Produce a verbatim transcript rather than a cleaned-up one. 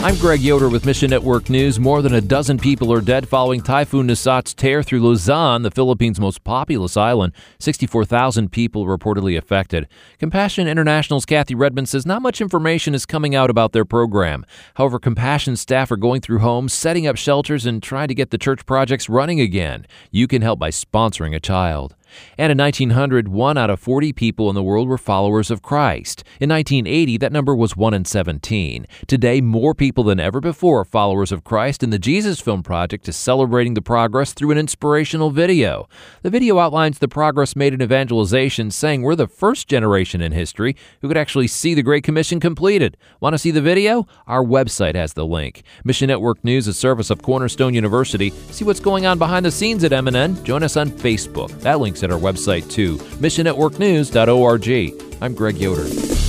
I'm Greg Yoder with Mission Network News. More than a dozen people are dead following Typhoon Nisat's tear through Luzon, the Philippines' most populous island. sixty-four thousand people reportedly affected. Compassion International's Kathy Redmond says not much information is coming out about their program. However, Compassion staff are going through homes, setting up shelters, and trying to get the church projects running again. You can help by sponsoring a child. And in nineteen hundred, one out of forty people in the world were followers of Christ. In nineteen eighty, that number was one in seventeen. Today, more people than ever before are followers of Christ, and the Jesus Film Project is celebrating the progress through an inspirational video. The video outlines the progress made in evangelization, saying we're the first generation in history who could actually see the Great Commission completed. Want to see the video? Our website has the link. Mission Network News, a service of Cornerstone University. See what's going on behind the scenes at M N N? Join us on Facebook. That link's at our website too, mission network news dot org. I'm Greg Yoder.